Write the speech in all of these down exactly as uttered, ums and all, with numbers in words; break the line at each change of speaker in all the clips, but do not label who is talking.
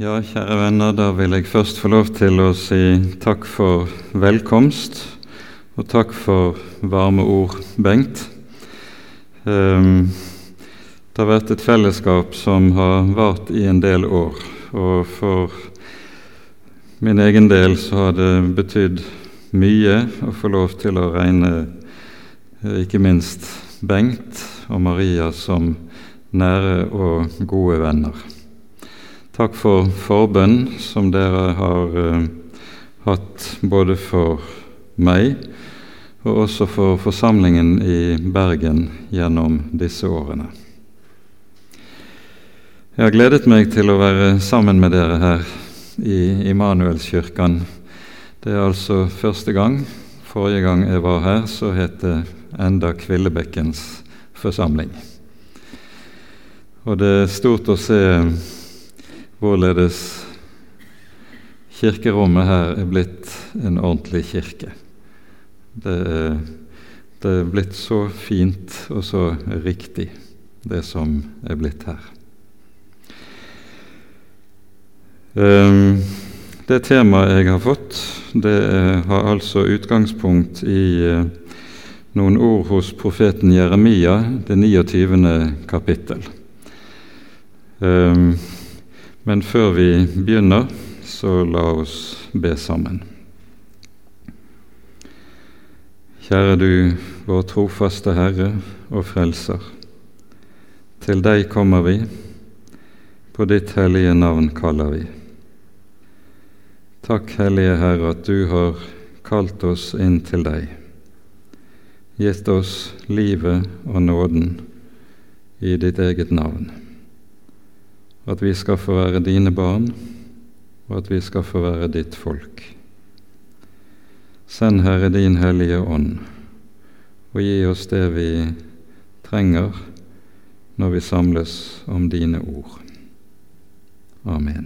Ja, kjære venner, da vil jeg først få lov til å si takk for velkomst, og takk for varme ord, Bengt. Um, det har vært et fellesskap som har vart i en del år, og for min egen del så har det betydd mye å få lov til å regne ikke minst Bengt og Maria som nære og gode venner. Takk for forbønn som dere har uh, hatt både for meg og også for forsamlingen i Bergen gjennom disse årene. Jeg har gledet meg til å være sammen med dere her i Immanuelskirken. Det er altså første gang. Forrige gang jeg var her, så het det enda Kvillebekkens forsamling. Og det er stort å se hvorledes kirkerommet her er blitt en ordentlig kirke. Det er, det er blitt så fint og så riktig, det som er blitt her. Um, det temaet jeg har fått, det er, har altså utgangspunkt i uh, noen ord hos profeten Jeremia, det niogtyvende kapittel. Um, Men før vi begynner, så la oss be sammen. Kjære du, vår trofaste Herre og Frelser, til deg kommer vi, på ditt hellige navn kaller vi. Takk, Hellige Herre, at du har kalt oss inn til deg, gitt oss livet og nåden i ditt eget navn. At vi skal få være dine barn, og at vi skal få være ditt folk. Send, Herre, din hellige ånd, og gi oss det vi trenger når vi samles om dine ord. Amen.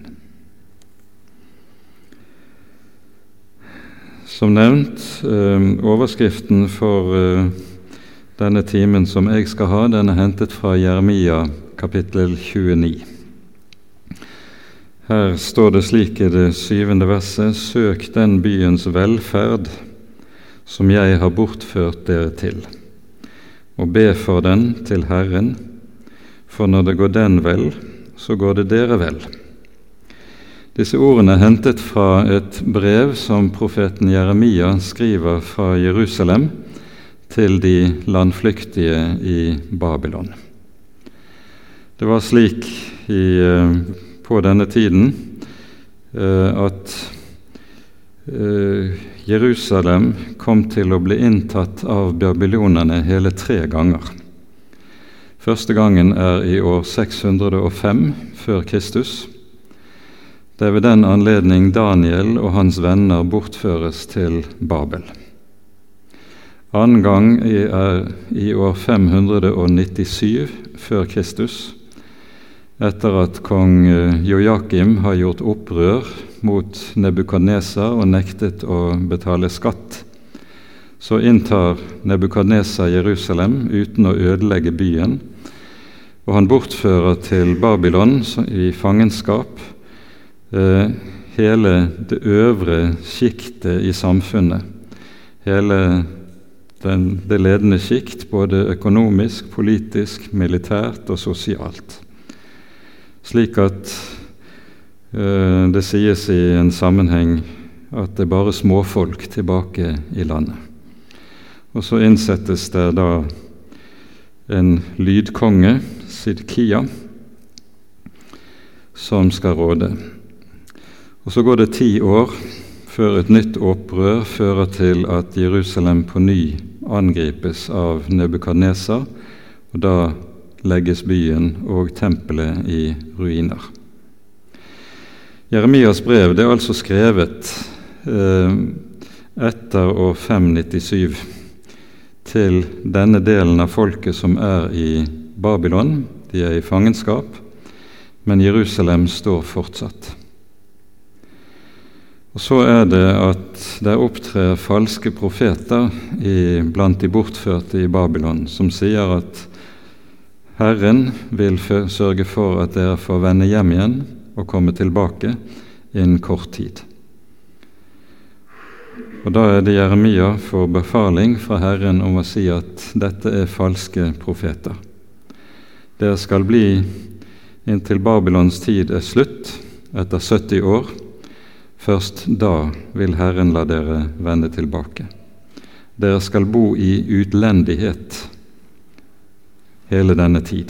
Som nevnt, overskriften for denne timen som jeg skal ha, den er hentet fra Jeremia kapittel tjueni. Her står det slik i det syvende verset: «Søk den byens velferd som jeg har bortført dere til, og be for den til Herren, for når det går den vel, så går det dere vel.» Disse ordene er hentet fra et brev som profeten Jeremia skriver fra Jerusalem til de landflyktige i Babylon. Det var slik i på denne tiden at Jerusalem kom til å bli inntatt av babylonerne hele tre ganger. Første gangen er i år seks hundre og fem før Kristus. Det er ved den anledning Daniel og hans venner bortføres til Babel. Annen gang er i år fem hundre og nittisju før Kristus, etter at kong Joakim har gjort opprør mot Nebukadnesar og nektet å betale skatt. Så inntar Nebukadnesar Jerusalem uten å ødelegge byen, og han bortfører til Babylon i fangenskap eh, hele det øvre sjiktet i samfunnet, hele den, det ledende sjikt, både økonomisk, politisk, militært og sosialt. Slik at uh, det sies i en sammenheng at det er bare småfolk tilbake i landet. Og så innsettes det da en lydkonge, Sidkia, som skal råde. Og så går det ti år før et nytt opprør fører til at Jerusalem på ny angripes av Nebukadnesar, og da legges byen og tempelet i ruiner. Jeremias brev det er altså skrevet eh, etter år fem nittisju til denne delen av folket som er i Babylon. De er i fangenskap, men Jerusalem står fortsatt. Og så er det at der opptrer falske profeter i, blant de bortførte i Babylon, som sier at Herren vil sørge for at dere får vende hjem igjen, å komme tilbake innen kort tid. Og da er det Jeremia får befaling fra Herren om å si at dette er falske profeter. Dere skal bli inntil Babylons tid er slutt, etter sytti år. Først da vil Herren la dere vende tilbake. Dere skal bo i utlendighet hele denne tid.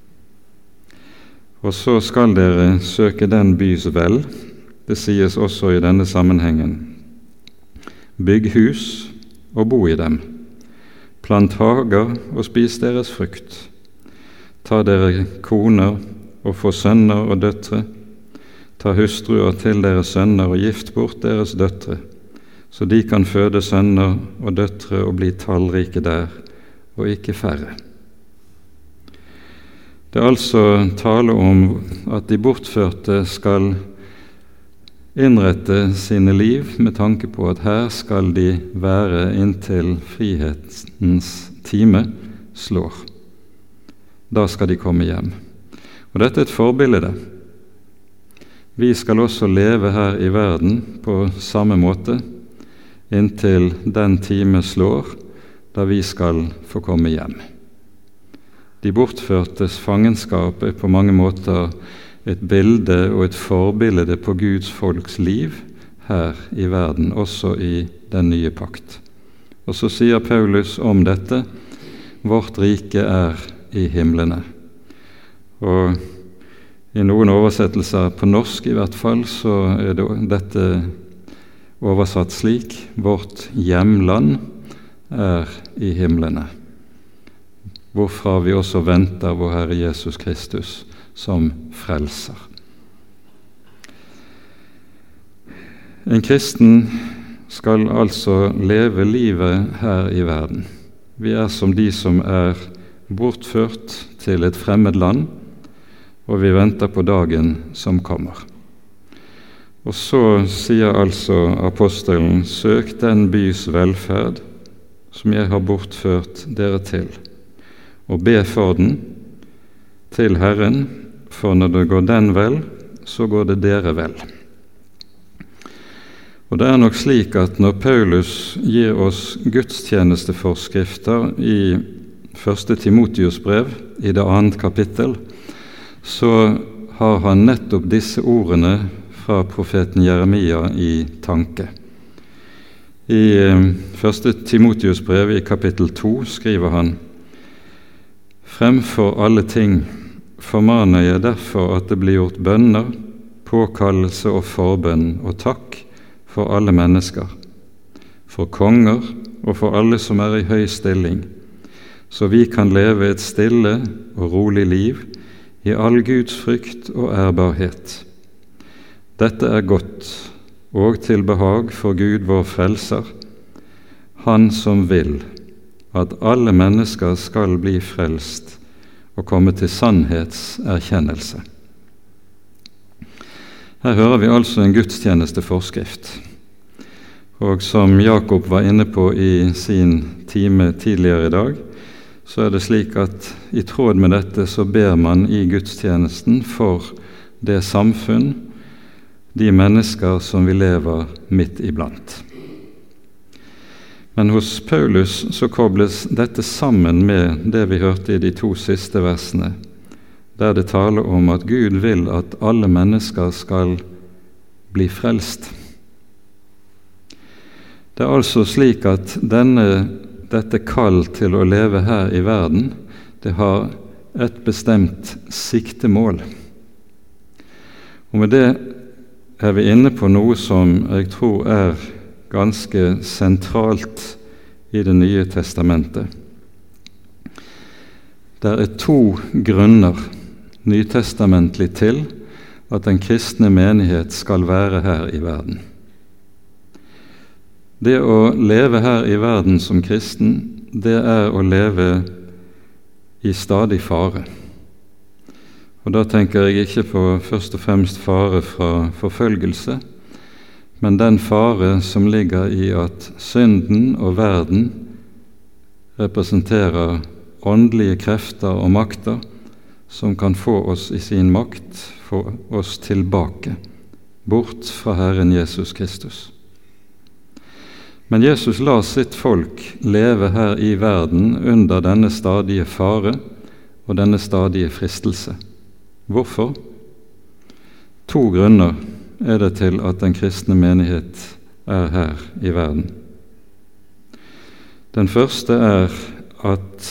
Og så skal dere søke den bys vel. Det sies også i denne sammenhengen. Bygg hus og bo i dem. Plant hager og spis deres frukt. Ta dere koner og få sønner og døtre. Ta hustruer til deres sønner og gift bort deres døtre, så de kan føde sønner og døtre og bli tallrike der, og ikke færre. Det er altså tale om at de bortførte skal innrette sine liv med tanke på at her skal de være inntil frihetens time slår. Da skal de komme hjem. Og dette er et forbilde. Vi skal også leve her i verden på samme måte inntil den time slår, da vi skal få komme hjem. De bortførtes fangenskap er på mange måter et bilde og et forbilde på Guds folks liv her i verden, også i den nye pakt. Og så sier Paulus om dette: vårt rike er i himlene. Og i noen oversettelser på norsk i hvert fall, så er det dette oversatt slik: vårt hjemland er i himlene, hvorfra vi også venter vår Herre Jesus Kristus som frelser. En kristen skal altså leve livet her i verden. Vi er som de som er bortført til et fremmed land, og vi venter på dagen som kommer. Og så sier altså apostelen: søk den bys velferd som jeg har bortført dere til, og be for den til Herren, for når det går den vel, så går det dere vel. Og det er nok slik at når Paulus gir oss gudstjenesteforskrifter i første Timotius brev, i det annet kapittel, så har han nettopp disse ordene fra profeten Jeremia i tanke. I første Timotius brev i kapittel to skriver han: fremfor alle ting formaner jeg derfor at det blir gjort bønner, påkallelse og forbønn og takk for alle mennesker, for konger og for alle som er i høy stilling, så vi kan leve et stille og rolig liv i all Guds frykt og ærbarhet. Dette er godt og til behag for Gud vår frelser, Han som vil at alle mennesker skal bli frelst og komme til sannhetserkjennelse. Her hører vi altså en gudstjenesteforskrift. Og som Jakob var inne på i sin time tidligere i dag, så er det slik at i tråd med dette så ber man i gudstjenesten for det samfunn, de mennesker som vi lever midt iblant. Men hos Paulus så kobles dette sammen med det vi hørte i de to siste versene, der det taler om at Gud vil at alle mennesker skal bli frelst. Det er altså slik at denne, dette kall til å leve her i verden, det har et bestemt siktemål. Og med det er vi inne på noe som jeg tror er ganske sentralt i Det nye testamentet. Det er to grunner nytestamentlig til at den kristne menighet skal være her i verden. Det å leve her i verden som kristen, det er å leve i stadig fare. Og da tenker jeg ikke på først og fremst fare fra forfølgelse, men den fare som ligger i at synden og verden representerer åndelige krefter og makter som kan få oss i sin makt, få oss tilbake, bort fra Herren Jesus Kristus. Men Jesus lar sitt folk leve her i verden under denne stadige fare og denne stadige fristelse. Hvorfor? To grunner er det til at den kristne menighet er her i verden. Den første er at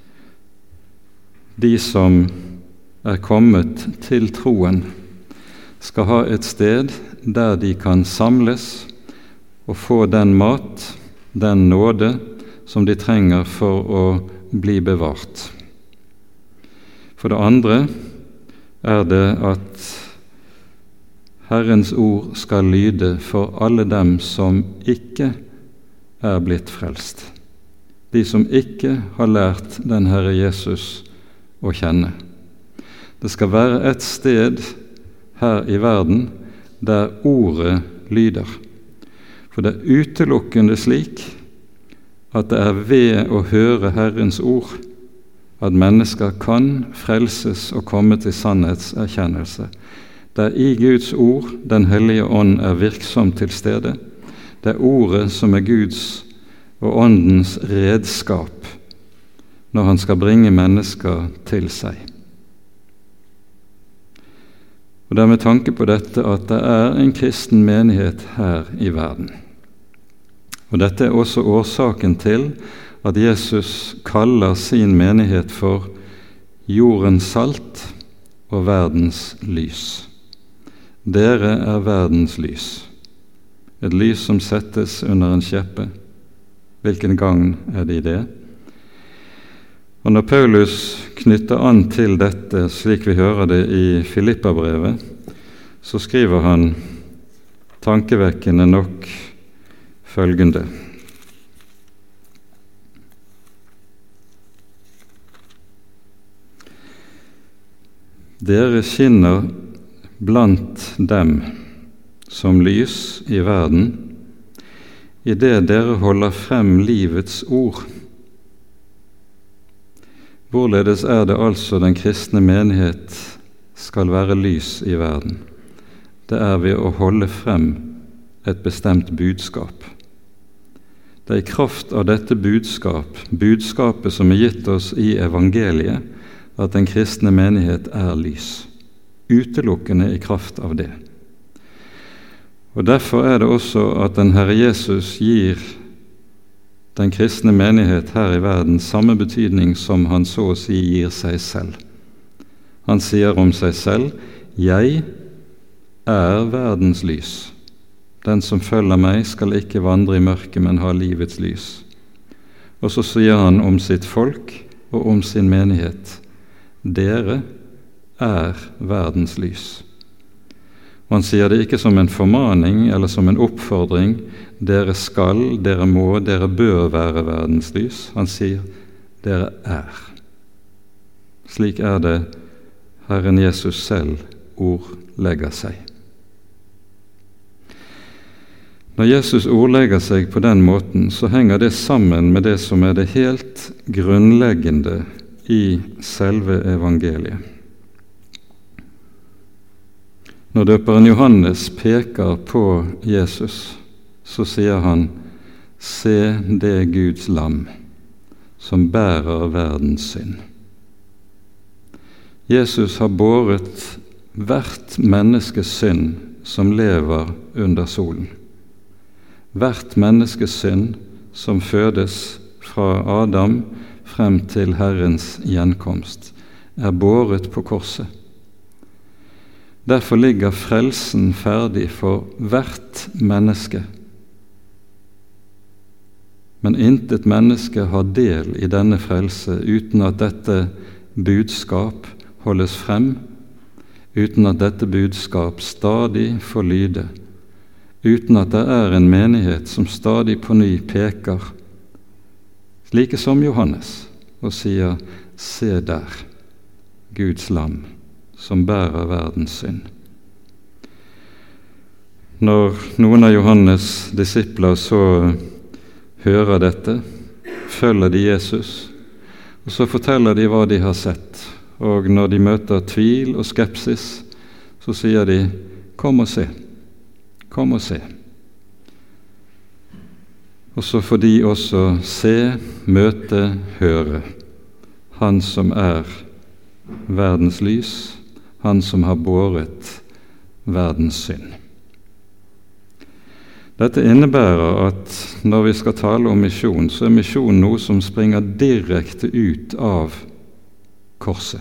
de som er kommet til troen, skal ha et sted der de kan samles og få den mat, den nåde, som de trenger for å bli bevart. For det andre er det at Herrens ord skal lyde for alle dem som ikke er blitt frelst, de som ikke har lært den Herre Jesus å kjenne. Det skal være et sted her i verden der ordet lyder. For det er utelukkende slik at det er ved å høre Herrens ord at mennesker kan frelses og komme til sannhetserkjennelse. Det er i Guds ord Den hellige ånd er virksom til stede. Det er ordet som er Guds og åndens redskap når han skal bringe mennesker til seg. Og det er med tanke på dette at det er en kristen menighet her i verden. Og dette er også årsaken til at Jesus kaller sin menighet for jordens salt og verdens lys. Dere er verdens lys, et lys som settes under en kjeppe. Hvilken gang er det i det? Og når Paulus knytter an til dette, slik vi hører det i Filippabrevet, så skriver han tankevekkende nok følgende. Dere skinner blant dem som lys i verden, i det dere holder frem livets ord. Hvorledes er det altså den kristne menighet skal være lys i verden? Det er ved å holde frem et bestemt budskap. Det er i kraft av dette budskap, budskapet som er gitt oss i evangeliet, at den kristne menighet er lys. Utelukkende i kraft av det. Og derfor er det også at den Herre Jesus gir den kristne menighet her i verden samme betydning som han så å si gir seg selv. Han sier om seg selv, «Jeg er verdens lys. Den som følger meg skal ikke vandre i mørket, men ha livets lys.» Og så sier han om sitt folk og om sin menighet, «Dere er verdens lys.» Og han sier det ikke som en formaning eller som en oppfordring. Dere skal, dere må, dere bør være verdens lys. Han sier, dere er. Slik er det Herren Jesus selv ordlegger seg. Når Jesus ordlegger seg på den måten, så henger det sammen med det som er det helt grunnleggende i selve evangeliet. Når døperen Johannes peker på Jesus, så sier han, «Se det Guds lam, som bærer verdens synd.» Jesus har båret hvert menneskes synd som lever under solen. Hvert menneskes synd som fødes fra Adam frem til Herrens gjenkomst, er båret på korset. Derfor ligger frelsen ferdig for hvert menneske. Men intet menneske har del i denne frelse uten at dette budskap holdes frem, uten at dette budskap stadig får lyde, uten at det er en menighet som stadig på ny peker, like som Johannes, og sier, «Se der, Guds lam, som bærer verdens synd.» Når noen av Johannes disipler så hører dette, følger de Jesus, og så forteller de hva de har sett, og når de møter tvil og skepsis, så sier de, kom og se, kom og se. Og så får de også se, møte, høre Han som er verdens lys, Han som har båret verdens synd. Dette innebærer at når vi skal tale om misjon, så er misjon noe som springer direkte ut av korset.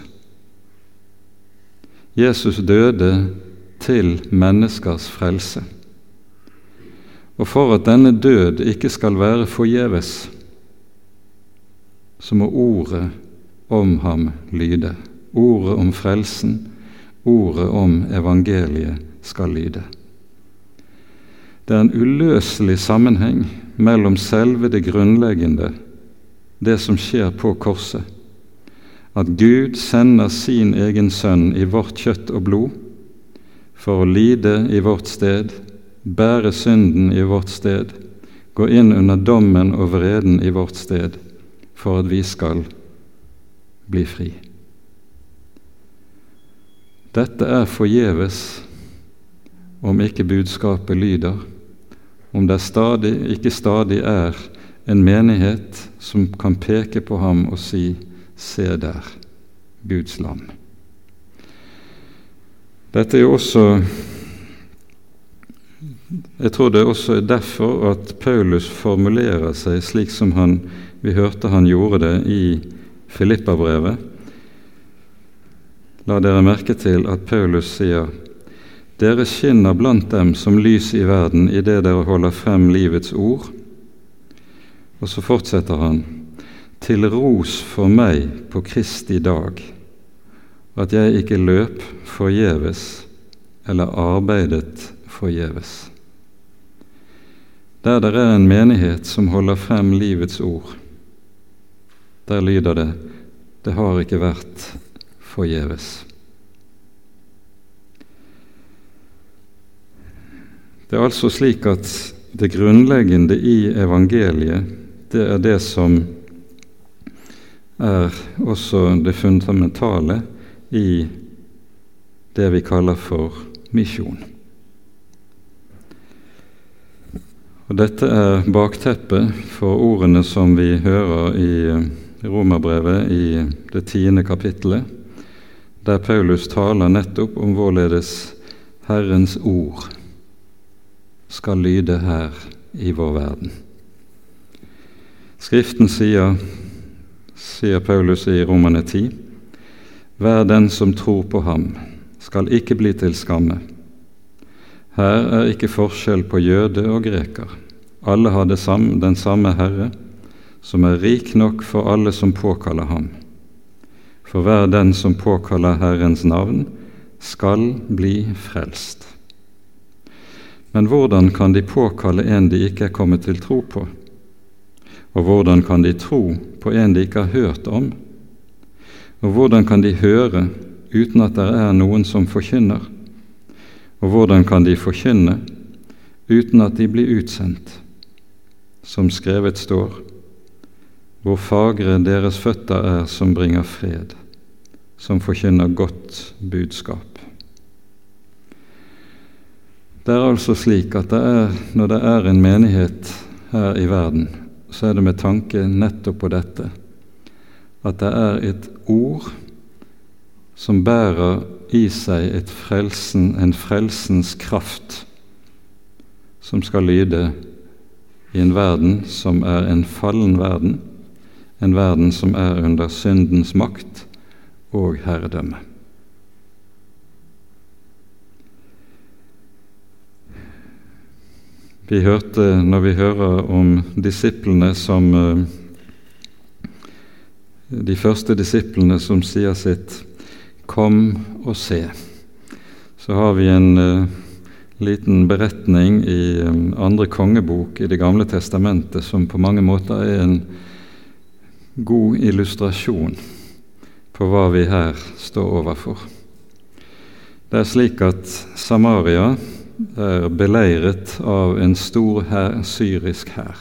Jesus døde til menneskers frelse. Og for at denne død ikke skal være forgjeves, så må ordet om ham lyde. Ordet om frelsen, ordet om evangeliet skal lyde. Det er en uløselig sammenheng mellom selve det grunnleggende, det som skjer på korset, at Gud sender sin egen sønn i vårt kjøtt og blod for å lide i vårt sted, bære synden i vårt sted, gå inn under dommen og vreden i vårt sted, for at vi skal bli fri. Dette er forgjeves om ikke budskapet lyder, om det stadig, ikke stadig er en menighet som kan peke på ham og si, se der, Guds lam. Dette er jo også, jeg tror det også er derfor at Paulus formulerer seg slik som han, vi hørte han gjorde det i Filippabrevet. La dere merke til at Paulus sier, dere skinner blant dem som lys i verden i det dere holder frem livets ord. Og så fortsetter han, til ros for meg på Kristi dag, at jeg ikke løp forgjeves eller arbeidet forgjeves. Der der er en menighet som holder frem livets ord, der lyder det, det har ikke vært forgjeves. Det er altså slik at det grunnleggende i evangeliet, det er det som er også det fundamentale i det vi kaller for misjon. Og dette er bakteppet for ordene som vi hører i Romerbrevet i det tiende kapittelet, der Paulus taler nettopp om hvorledes Herrens ord skal lyde her i vår verden. Skriften sier, sier Paulus i Romerne ti, hver den som tror på ham skal ikke bli til skamme. Her er ikke forskjell på jøde og greker. Alle har det samme, den samme Herre, som er rik nok for alle som påkaller ham. For hver den som påkaller Herrens navn, skal bli frelst. Men hvordan kan de påkalle en de ikke er kommet til tro på? Og hvordan kan de tro på en de ikke har hørt om? Og hvordan kan de høre uten at det er noen som forkynner? Og hvordan kan de forkynne uten at de blir utsendt? Som skrevet står, hvor fagre deres føtter er som bringer fred, som forkynner godt budskap. Det er altså slik at det er, når det er en menighet her i verden, så er det med tanke nettopp på dette, at det er et ord som bærer i seg et frelsen, en frelsens kraft, som skal lyde i en verden som er en fallen verden, en verden som er under syndens makt og herredømme. Vi hørte, når vi hører om disiplene som de første disiplene som sier sitt «Kom og se», så har vi en uh, liten beretning i um, andre kongebok i Det gamle testamentet som på mange måter er en god illustrasjon på hva vi her står overfor. Det er slik at Samaria er beleiret av en stor her, syrisk hær.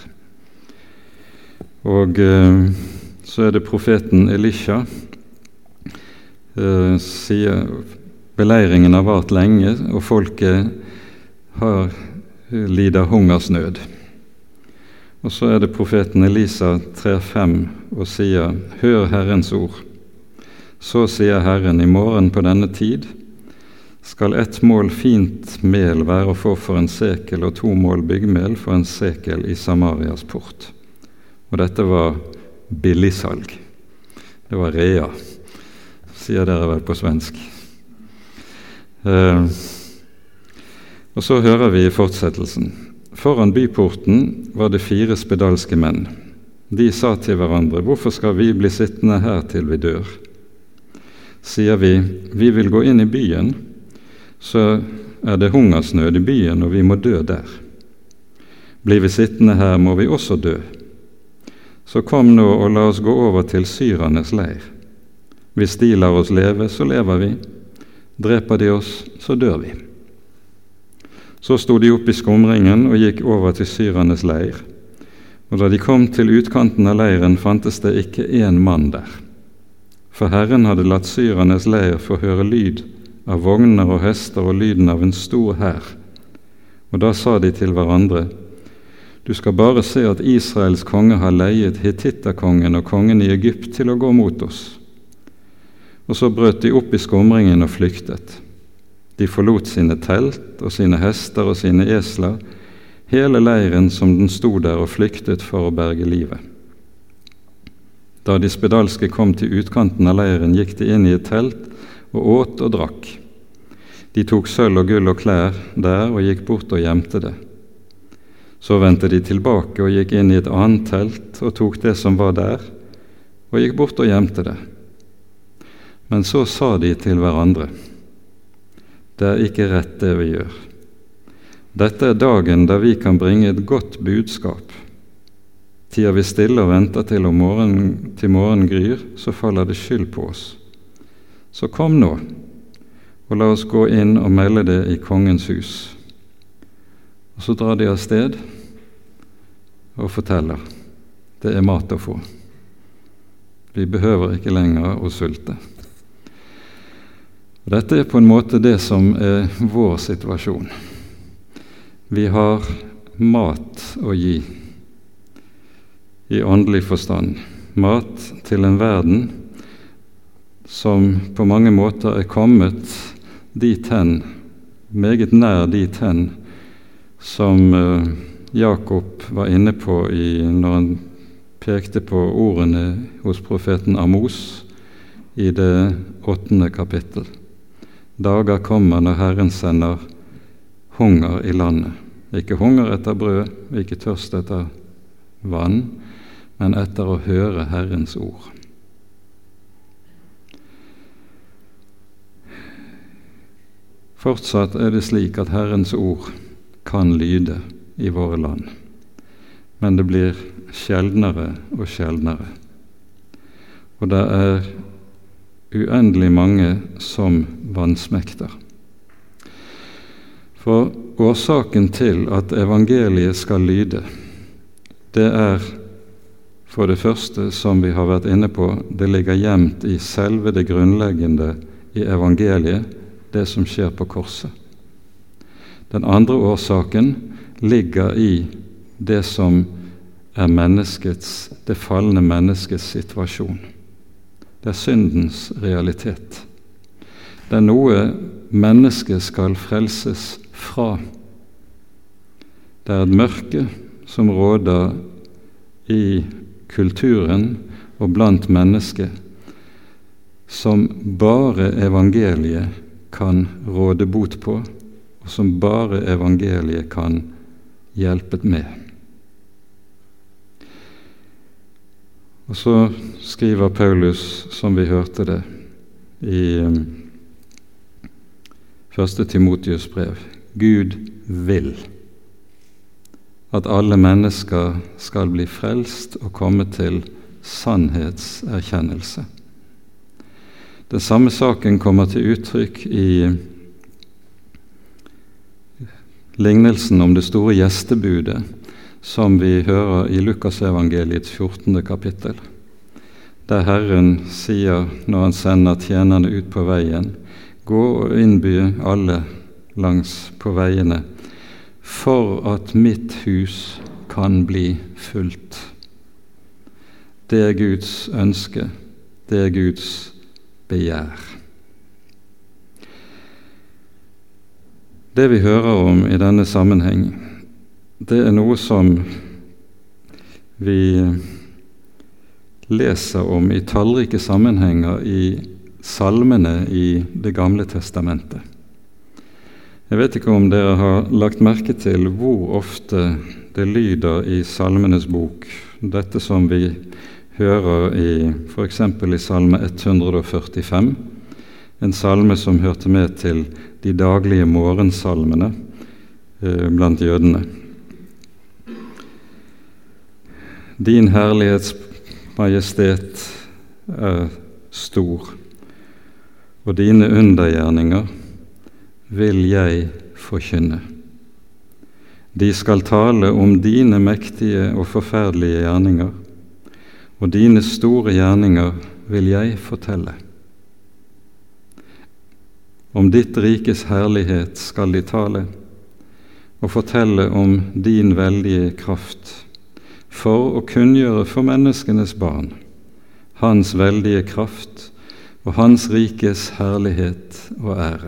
Og eh, så er det profeten Elisha eh, sier beleiringen har vart lenge, og folket har, lider hungersnød. Og så er det profeten Elisa trer frem og sier: «Hør Herrens ord. Så sier Herren, i morgen på denne tid skal ett mål fint mel være å få for en sekel, og to mål byggmel for en sekel i Samarias port.» Og dette var billigsalg. Det var rea, sier dere vel på svensk. Eh, og så hører vi i fortsettelsen: «Foran byporten var det fire spedalske menn. De sa til hverandre: hvorfor skal vi bli sittende her til vi dør? Sier vi: vi vil gå inn i byen, så er det hungersnød i byen, og vi må dø der. Blir vi sittende her, må vi også dø. Så kom nå og la oss gå over til syrernes leir. Hvis de lar oss leve, så lever vi. Dreper de oss, så dør vi.» Så stod de opp i skumringen og gikk over til syrernes leir. Og da de kom til utkanten av leiren, fantes det ikke en mann der. For Herren hadde latt syrernes leir få høre lyd av vogner og hester og lyden av en stor hær. Og da sa de til hverandre: «Du skal bare se at Israels konge har leiet Hittittakongen og kongen i Egypt til å gå mot oss.» Og så brøt de opp i skumringen og flyktet. De forlot sine telt og sine hester og sine esler, hele leiren som den stod der, og flyktet for å berge livet. Da de spedalske kom til utkanten av leiren, gikk de inn i et telt og åt og drakk. De tok sølv og gull og klær der og gikk bort og gjemte det. Så vendte de tilbake og gikk inn i et annet telt og tok det som var der, og gikk bort og gjemte det. Men så sa de til hverandre: «Det er ikke rett det vi gjør. Dette er dagen da vi kan bringe et godt budskap. Tier vi stille og venter til om morgen, til morgen gryr, så faller det skyld på oss. Så kom nå, og la oss gå inn og melde det i kongens hus.» Og så drar de av sted og forteller: «Det er mat å få. Vi behøver ikke lenger å sulte.» Og dette er på en måte det som er vår situasjon. Vi har mat å gi i åndelig forstand. Mat til en verden som på mange måter er kommet dit hen, meget nær dit hen, som Jakob var inne på i, når han pekte på ordene hos profeten Amos i det åttende kapittel. Dager kommer når Herren sender hunger i landet. Ikke hunger etter brød, ikke tørst etter vann, men etter å høre Herrens ord. Fortsatt er det slik at Herrens ord kan lyde i våre land, men det blir sjeldnere og sjeldnere. Og det er uendelig mange som vansmekter. For årsaken til at evangeliet skal lyde, det er for det første, som vi har vært inne på, det ligger gjemt i selve det grunnleggende i evangeliet, det som skjer på korset. Den andre årsaken ligger i det som er menneskets, det falne menneskets situasjon. Det er syndens realitet. Det er noe mennesket skal frelses fra. Det er et mørke som råder i kulturen og blant mennesket, som bare evangeliet kan råde bot på, og som bare evangeliet kan hjelpe med. Og så skriver Paulus, som vi hørte det, i første Timoteus brev: Gud vil at alle mennesker skal bli frelst og komme til sannhetserkjennelse. Den samme saken kommer til uttrykk i lignelsen om det store gjestebudet, som vi hører i Lukasevangeliets fjortende kapittel. der Herren sier når han sender tjenerne ut på veien, gå og innby alle langs på veiene, for at mitt hus kan bli fullt. Det er Guds ønske, det er Guds begjær. Det vi hører om i denne sammenheng, det er noe som vi leser om i tallrike sammenhenger i salmene i Det gamle testamentet. Jeg vet ikke om dere har lagt merke til hvor ofte det lyder i Salmenes bok, dette som vi hører i for eksempel i salme ett hundre førtifem, en salme som hørte med til de daglige morgensalmene eh, blant jødene. Din herlighets majestet er stor, og dine undergjerninger vil jeg forkynne. De skal tale om dine mektige og forferdelige gjerninger, og dine store gjerninger vil jeg fortelle. Om ditt rikes herlighet skal de tale, og fortelle om din veldige kraft, for å kunngjøre for menneskenes barn hans veldige kraft og hans rikes herlighet og ære.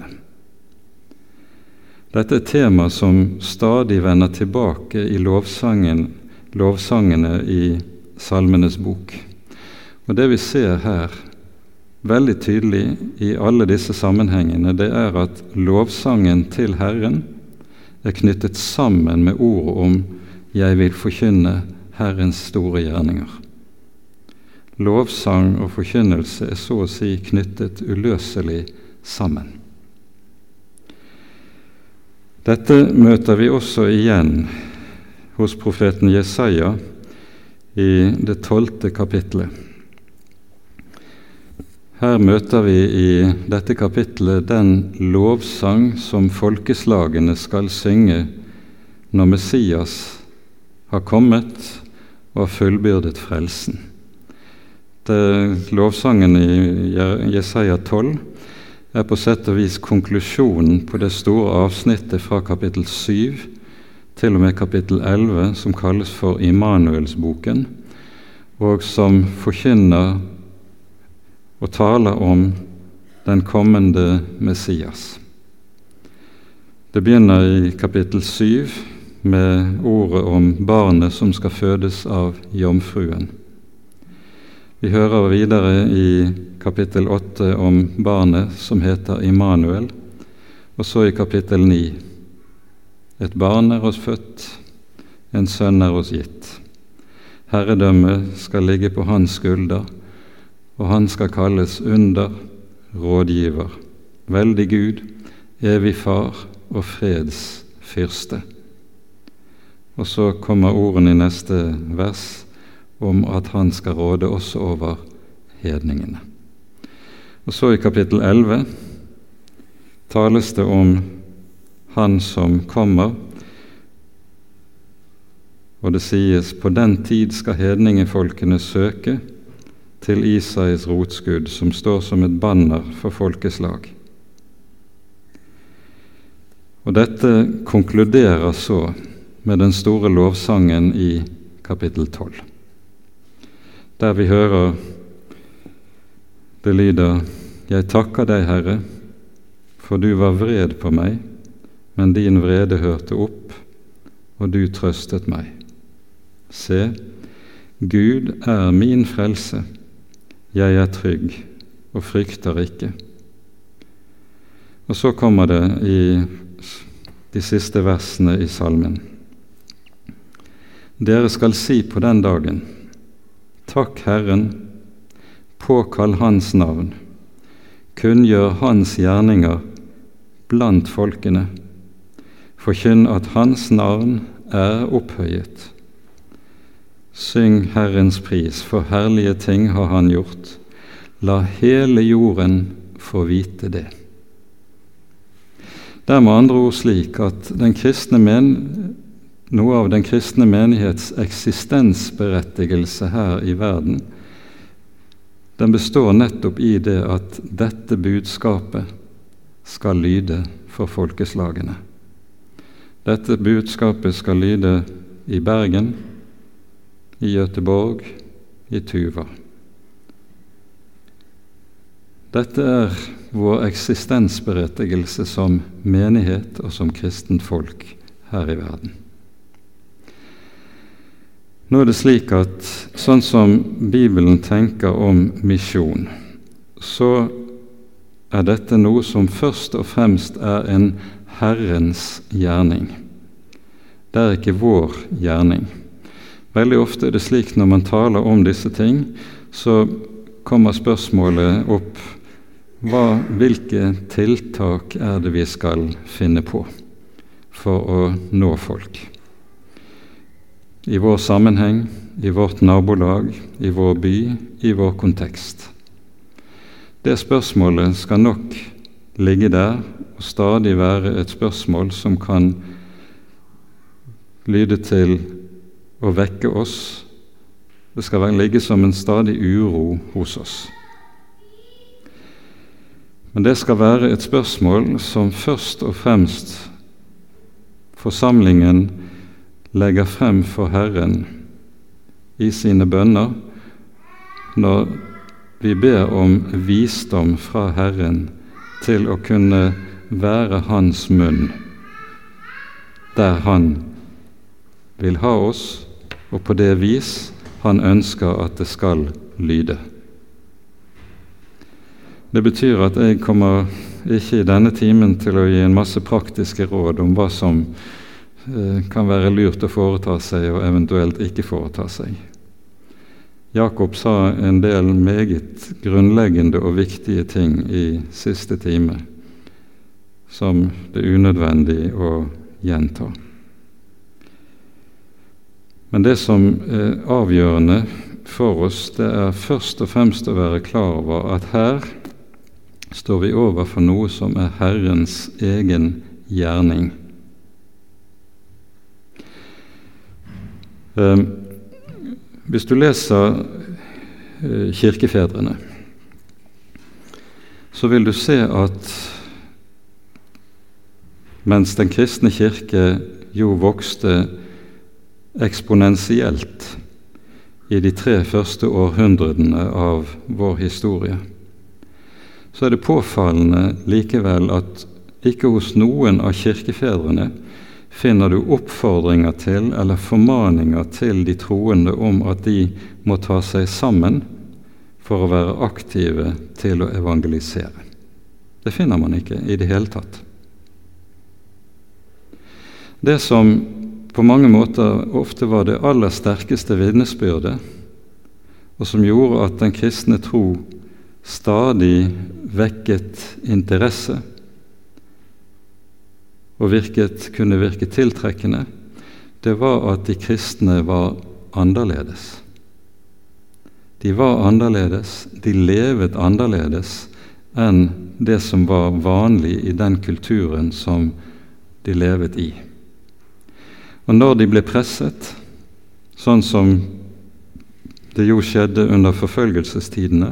Dette er tema som stadig vender tilbake i lovsangen, lovsangene i Salmenes bok. Og det vi ser her veldig tydelig i alle disse sammenhengene, det er at lovsangen til Herren er knyttet sammen med ordet om «Jeg vil forkynne Herrens store gjerninger». Lovsang og forkynnelse er så å si knyttet uløselig sammen. Dette møter vi også igjen hos profeten Jesaja i det tolvte kapitlet. Her møter vi i dette kapitlet den lovsang som folkeslagene skal synge når Messias har kommet og har fullbyrdet frelsen. Det, lovsangen i Jesaja tolv er på sett og vis konklusjonen på det store avsnittet fra kapittel syv til og med kapittel elleve, som kalles for Immanuelsboken, og som forkynner og taler om den kommende Messias. Det begynner i kapittel syv med ordet om barnet som skal fødes av jomfruen. Vi hører videre i kapittel åtte om barnet som heter Immanuel, og så i kapittel ni. Et barn er oss født, en sønn er oss gitt. Herredømmet skal ligge på hans skulder, og han skal kalles under, rådgiver, veldig Gud, evig far og freds fyrste. Og så kommer ordene i neste vers om at han skal råde også over hedningene. Og så i kapittel elleve tales det om han som kommer, og det sies på den tid skal hedningefolkene søke til Isais rotskudd, som står som et banner for folkeslag. Og dette konkluderer så med den store lovsangen i kapittel tolv, der vi hører det lyder: Jeg takker deg, Herre, for du var vred på meg, men din vrede hørte opp, og du trøstet meg. Se, Gud er min frelse, jeg er trygg og frykter ikke. Og så kommer det i de siste versene i salmen: Dere skal si på den dagen: Takk Herren, påkall hans navn, kunngjør hans gjerninger blant folkene, forkynn at hans navn er opphøyet. Syng Herrens pris, for herlige ting har han gjort. La hele jorden få vite det. Det er med andre ord slik at den kristne men, noe av den kristne menighets eksistensberettigelse her i verden den består nettopp i det at dette budskapet skal lyde for folkeslagene. Dette budskapet skal lyde i Bergen, i Göteborg, i Tuva. Dette er vår eksistensberettigelse som menighet og som kristent folk her i verden. Nå er det slik at sånn som Bibelen tenker om misjon, så er dette noe som først og fremst er en Herrens gjerning. Det er ikke vår gjerning. Veldig ofte er det slik når man taler om disse ting, så kommer spørsmålet opp: hva, hvilke tiltak er det vi skal finne på for å nå folk? I vår sammenheng, i vårt nabolag, i vår by, i vår kontekst. Det spørsmålet skal nok ligge der og stadig være et spørsmål som kan lyde til å vekke oss. Det skal ligge som en stadig uro hos oss. Men det skal være et spørsmål som først og fremst forsamlingen legger frem for Herren i sine bønner når vi ber om visdom fra Herren til å kunne være hans munn der han vil ha oss, og på det vis han ønsker at det skal lyde. Det betyr at jeg kommer ikke i denne timen til å gi en masse praktiske råd om hva som kan være lurt å foreta seg og eventuelt ikke foreta seg. Jakob sa en del meget grunnleggende og viktige ting i siste time, som det er unødvendig å gjenta. Men det som er avgjørende for oss, det er først og fremst å være klar over at her står vi overfor noe som er Herrens egen gjerning. Uh, hvis du leser uh, kirkefedrene, så vil du se at mens den kristne kirke jo vokste eksponentielt i de tre første århundrene av vår historie, så er det påfallende likevel at ikke hos noen av kirkefedrene finner du oppfordringer til eller formaninger til de troende om at de må ta seg sammen for å være aktive til å evangelisere. Det finner man ikke i det hele tatt. Det som på mange måter ofte var det aller sterkeste vitnesbyrdet, og som gjorde at den kristne tro stadig vekket interesse og virket, kunne virke tiltrekkende, det var at de kristne var annerledes. De var annerledes, de levet annerledes enn det som var vanlig i den kulturen som de levet i. Og når de ble presset, sånn som det jo skjedde under forfølgelsestidene,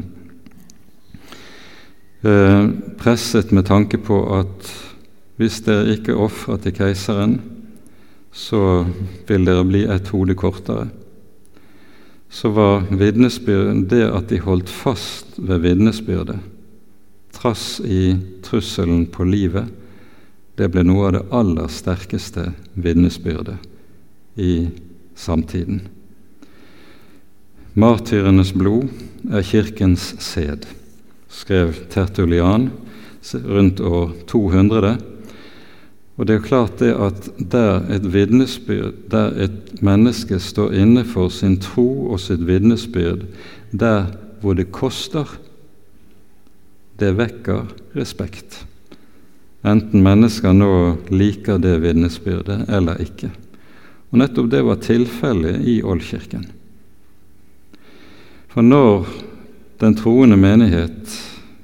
eh, presset med tanke på at hvis dere ikke offrer til keiseren, så vil dere bli et hode kortere. Så var vitnesbyrdet det at de holdt fast ved vitnesbyrdet, trass i trusselen på livet, det ble noe av det aller sterkeste vitnesbyrdet i samtiden. Martyrenes blod er kirkens sæd, skrev Tertullian rundt år to hundre. Og det er klart det at der et vitnesbyrd, der et menneske står inne for sin tro og sitt vitnesbyrd, der hvor det koster, det vekker respekt. Enten mennesker nå liker det vitnesbyrdet eller ikke. Og nettopp det var tilfellet i Oldkirken. For når den troende menighet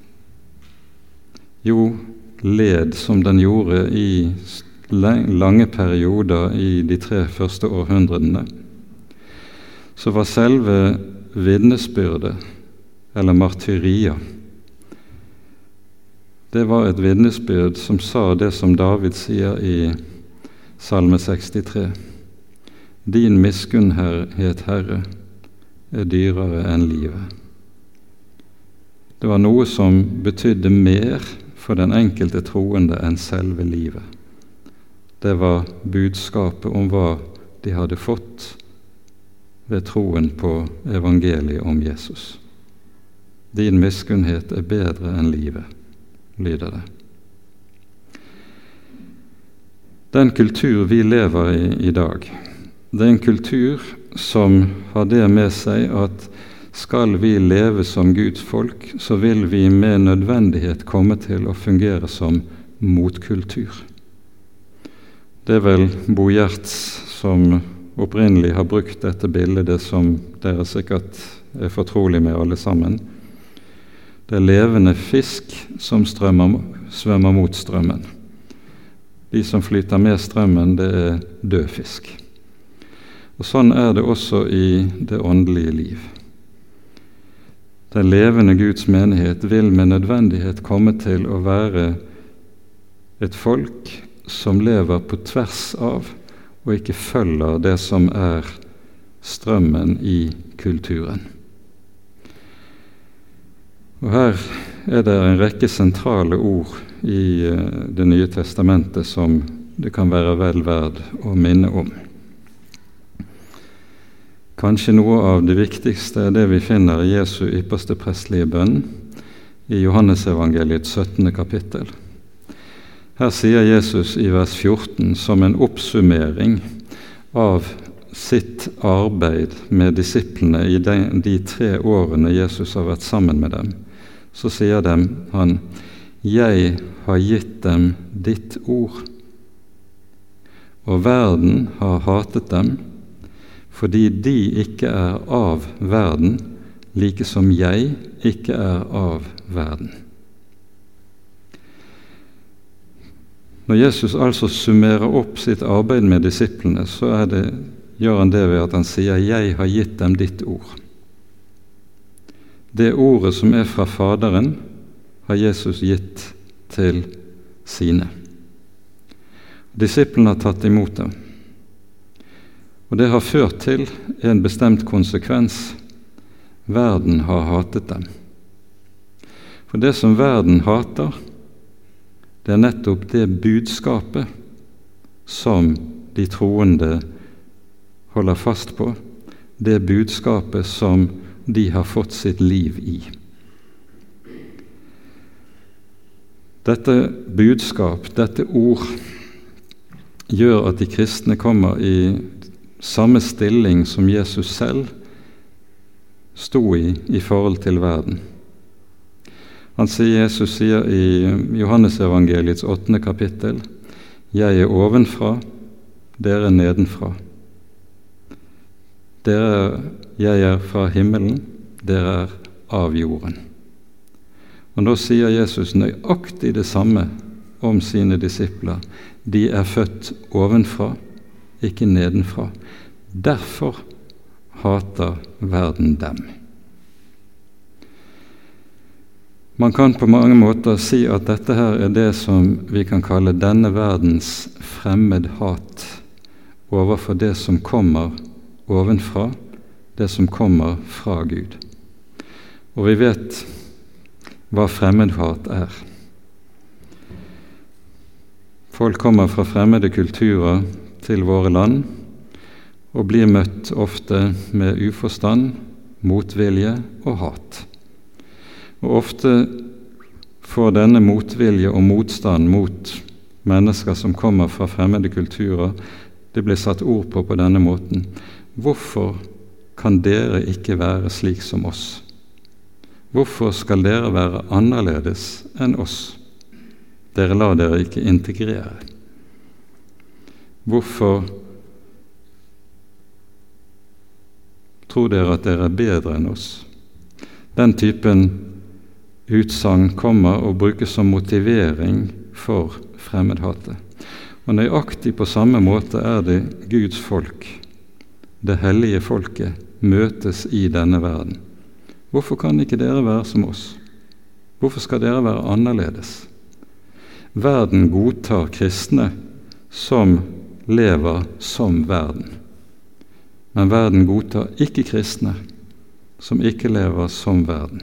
jo led som den gjorde i lange perioder i de tre første århundrene, så var selve vitnesbyrdet, eller martyria. Det var et vitnesbyrd som sa det som David sier i Salme sekstitre. Din miskunnhet, Herre, er dyrere enn livet. Det var noe som betydde mer for den enkelte troende enn selve livet. Det var budskapet om hva de hadde fått ved troen på evangeliet om Jesus. Din miskunnhet er bedre enn livet, lyder det. Den kultur vi lever i i dag, det er en kultur som har det med seg at skal vi leve som Guds folk, så vil vi med nødvendighet komme til å fungere som motkultur. Det er vel Bo Gjerts som opprinnelig har brukt dette bildet som dere sikkert er fortrolig med alle sammen. Det er levende fisk som strømmer, svømmer mot strømmen. De som flyter med strømmen, det er død fisk. Og sånn er det også i det åndelige liv. Den levende Guds menighet vil med nødvendighet komme til å være et folk som lever på tvers av og ikke følger det som er strømmen i kulturen. Og her er det en rekke sentrale ord i Det nye testamentet som det kan være vel verd å minne om. Kanskje noe av det viktigste er det vi finner i Jesu ypperste prestelige bønn i Johannesevangeliets syttende kapittel. Her sier Jesus i vers fjorten som en oppsummering av sitt arbeid med disiplene i de, de tre årene Jesus har vært sammen med dem. Så sier dem, han, jeg har gitt dem ditt ord, og verden har hatet dem, fordi de ikke er av verden, like som jeg ikke er av verden. Når Jesus altså summerer opp sitt arbeid med disiplene, så er det, gjør han det ved at han sier, jeg har gitt dem ditt ord. Det ordet som er fra Faderen, har Jesus gitt til sine. Disiplene har tatt imot dem. Og det har ført til en bestemt konsekvens. Verden har hatet dem. For det som verden hater, det er nettopp det budskapet som de troende holder fast på, det budskapet som de har fått sitt liv i. Dette budskap, dette ord, gjør at de kristne kommer i samme stilling som Jesus selv stod i i forhold til verden. Han sier, Jesus sier i Johannesevangeliets åttende kapittel, jeg er ovenfra, dere er nedenfra. Dere, jeg er fra himmelen, dere er av jorden. Og nå sier Jesus nøyaktig det samme om sine disipler. De er født ovenfra, ikke nedenfra. Derfor hater verden dem. Man kan på mange måter si at dette her er det som vi kan kalle denne verdens fremmedhat overfor det som kommer ovenfra, det som kommer fra Gud. Og vi vet hva fremmedhat er. Folk kommer fra fremmede kulturer til våre land og blir møtt ofte med uforstand, motvilje og hat. Og ofte får denne motvilje og motstand mot mennesker som kommer fra fremmede kulturer, det blir satt ord på på denne måten. Hvorfor kan dere ikke være slik som oss? Hvorfor skal dere være annerledes enn oss? Dere lar dere ikke integrere. Hvorfor tror dere at dere er bedre enn oss? Den typen utsagn kommer og brukes som motivering for fremmedhatet. Og nøyaktig på samme måte er det Guds folk, det hellige folket, møtes i denne verden. Hvorfor kan ikke dere være som oss? Hvorfor skal dere være annerledes? Verden godtar kristne som lever som verden. Men verden godtar ikke kristne som ikke lever som verden.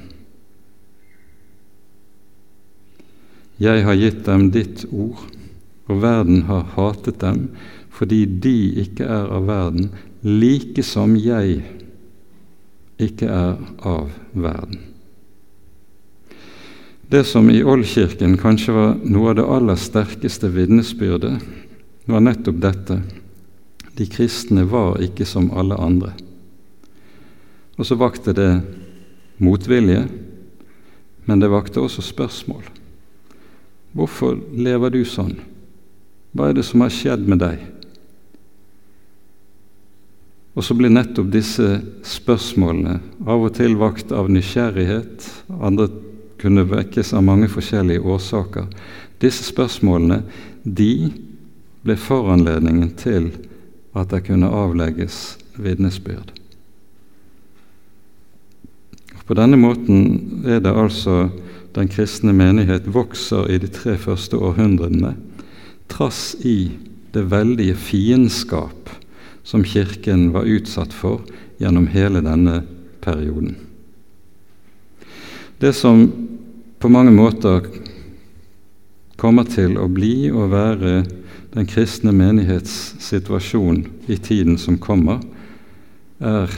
Jeg har gitt dem ditt ord, og verden har hatet dem, fordi de ikke er av verden, like som jeg ikke er av verden. Det som i Oldkirken kanskje var noe av det aller sterkeste vitnesbyrdet, var nettopp dette: de kristne var ikke som alle andre. Og så vakte det motvilje, men det vakte også spørsmål. Hvorfor lever du sånn? Hva er det som har skjedd med deg? Og så blir nettopp disse spørsmålene av og til vakt av nysgjerrighet, andre kunne vekkes av mange forskjellige årsaker. Disse spørsmålene, de ble foranledningen til at det kunne avlegges vitnesbyrd. På denne måten er det altså den kristne menighet vokser i de tre første århundrene, trass i det veldige fiendskap som kirken var utsatt for gjennom hele denne perioden. Det som på mange måter kommer til å bli og være den kristne menighets situasjon i tiden som kommer, er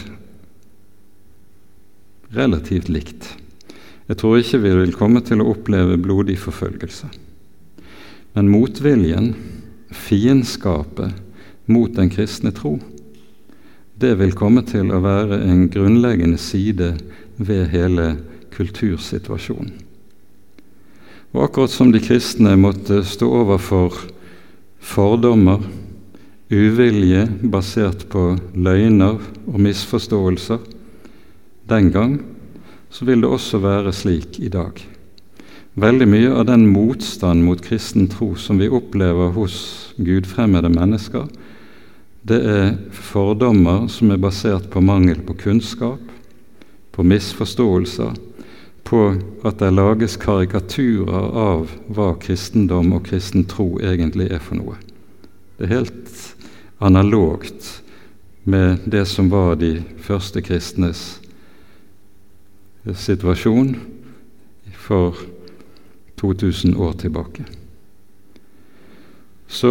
relativt likt. Jeg tror ikke vi vil komme til å oppleve blodig forfølgelse. Men motviljen, fiendskapet mot den kristne tro, det vil komme til å være en grunnleggende side ved hele kultursituasjonen. Og akkurat som de kristne måtte stå overfor fordommer, uvilje basert på løgner og misforståelser den gang, så vil det også være slik i dag. Veldig mye av den motstand mot kristen tro som vi opplever hos gudfremmede mennesker, det er fordommer som er basert på mangel på kunnskap, på misforståelser, på at det lages karikaturer av hva kristendom og kristen tro egentlig er for noe. Det er helt analogt med det som var de første kristnes situasjon for to tusen år tilbake. Så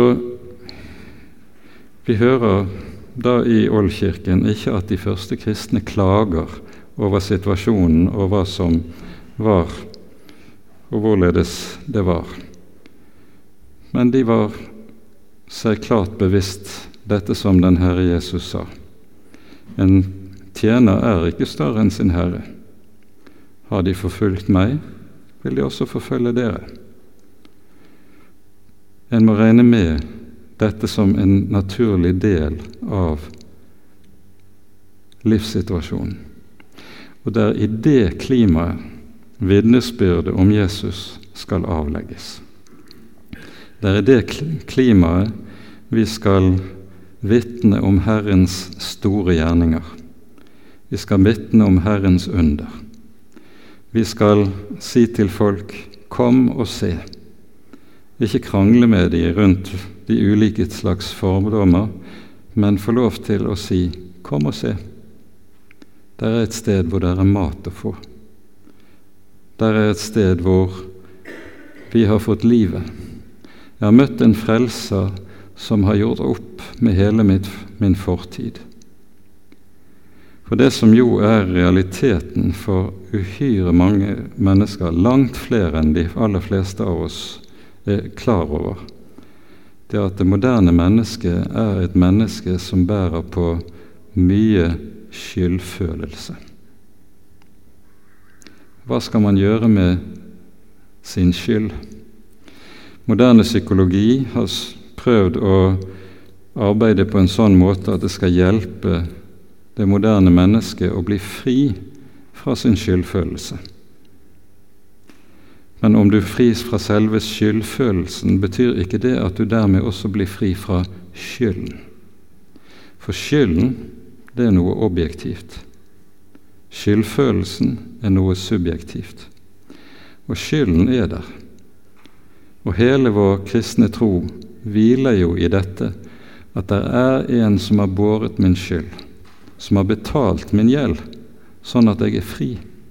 vi hører da i Oldkirken ikke at de første kristne klager over situasjonen og hva som var, og hvorledes det var. Men de var seg klart bevisst dette som den Herre Jesus sa. En tjener er ikke større enn sin Herre. Har de forfulgt meg, vil de også forfølge dere. En må regne med dette som en naturlig del av livssituasjonen. Og det er i det klimaet vitnesbyrdet om Jesus skal avlegges. Det er i det klimaet vi skal vitne om Herrens store gjerninger. Vi skal vitne om Herrens under. Vi skal si til folk, kom og se. Ikke krangle med de rundt de ulike slags fordommer, men få lov til å si, kom og se. Der er et sted hvor det er mat å få. Der er et sted hvor vi har fått livet. Jeg har møtt en frelser som har gjort opp med hele mitt, min fortid. For det som jo er realiteten for uhyre mange mennesker, langt flere enn de aller fleste av oss er klar over, det er at det moderne mennesket er et menneske som bærer på mye skyldfølelse. Hva skal man gjøre med sin skyld? Moderne psykologi har prøvd å arbeide på en sånn måte at det skal hjelpe det moderne mennesket å bli fri fra sin skyldfølelse. Men om du fris fra selve skyldfølelsen, betyr ikke det at du dermed også blir fri fra skylden. For skylden, det er noe objektivt. Skyldfølelsen er noe subjektivt, og skylden er der. Og hele vår kristne tro hviler jo i dette, at det er en som har båret min skyld, som har betalt min gjeld, sånn at jeg er fri.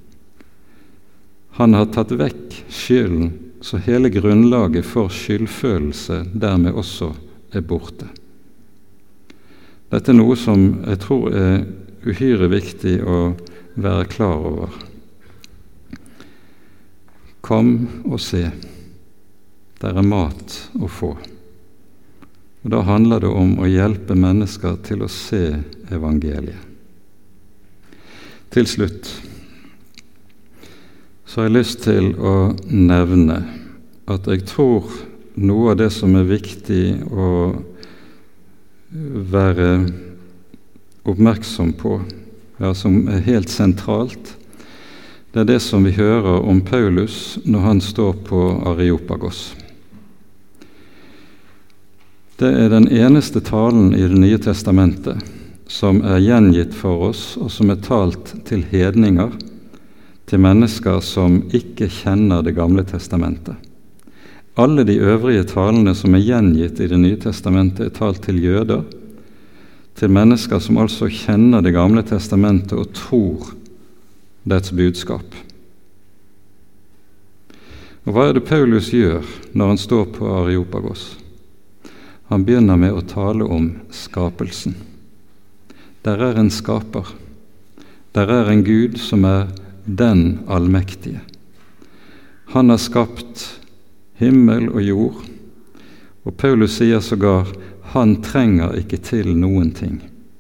Han har tatt vekk skylden, så hele grunnlaget for skyldfølelse dermed også er borte. Dette er noe som jeg tror er uhyre viktig å være klar over. Kom og se, der er mat å få. Og da handler det om å hjelpe mennesker til å se evangeliet. Til slutt så har jeg lyst til å nevne at jeg tror noe av det som er viktig å være oppmerksom på, ja, som er helt sentralt, det er det som vi hører om Paulus når han står på Areopagos. Det er den eneste talen i Det nye testamentet som er gjengitt for oss, og som er talt til hedninger, til mennesker som ikke kjenner Det gamle testamentet. Alle de øvrige talene som er gjengitt i Det nye testamentet, er talt til jøder, til mennesker som altså kjenner Det gamle testamentet og tror dets budskap. Og hva er det Paulus gjør når han står på Areopagos? Han begynner med å tale om skapelsen. Der er en skaper. Der er en Gud som er den allmektige. Han har skapt himmel og jord, og Paulus sier sågar, han trenger ikke til noen ting.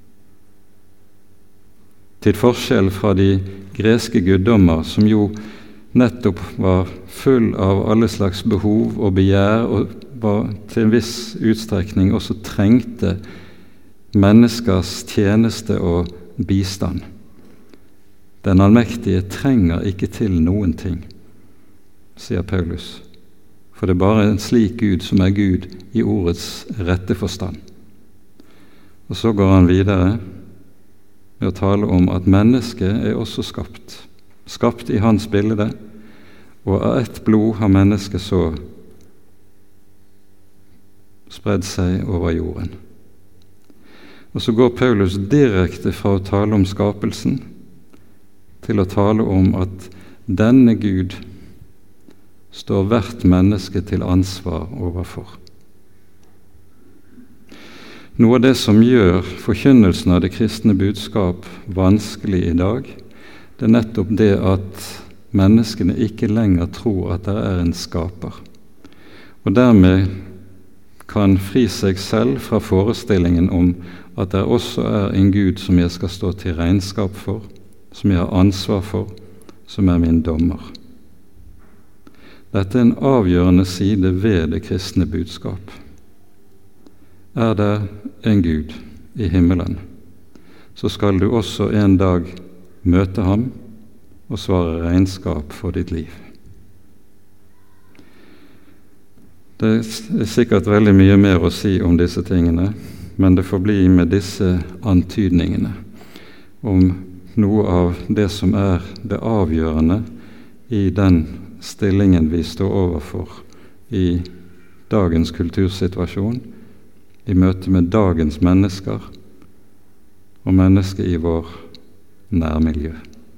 Til forskjell fra de greske guddommer, som jo nettopp var full av alle slags behov og begjær, og var til en viss utstrekning også trengte menneskers tjeneste og bistand. Den allmektige trenger ikke til noen ting, sier Paulus, for det er bare en slik Gud som er Gud i ordets rette forstand. Og så går han videre med å tale om at mennesket er også skapt, skapt i hans bilde, og av ett blod har mennesket så spredd seg over jorden. Og så går Paulus direkte fra å tale om skapelsen til å tale om at denne Gud står hvert menneske til ansvar overfor. Noe av det som gjør forkynnelsen av det kristne budskap vanskelig i dag, det er nettopp det at menneskene ikke lenger tror at det er en skaper, og dermed kan fri seg selv fra forestillingen om at det også er en Gud som jeg skal stå til regnskap for, som jeg har ansvar for, som er min dommer. Dette er en avgjørende side ved det kristne budskap. Er det en Gud i himmelen, så skal du også en dag møte ham og svare regnskap for ditt liv. Det er sikkert veldig mye mer å si om disse tingene, men det får bli med disse antydningene om noe av det som er det avgjørende i den stillingen vi står overfor i dagens kultursituasjon, i møte med dagens mennesker og mennesker i vår nærmiljø.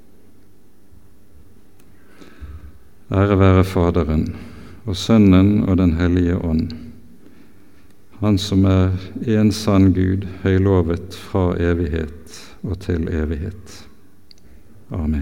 Ære være Faderen og Sønnen og Den hellige ånd, Han som er en sann Gud, høylovet fra evighet og til evighet. Amen.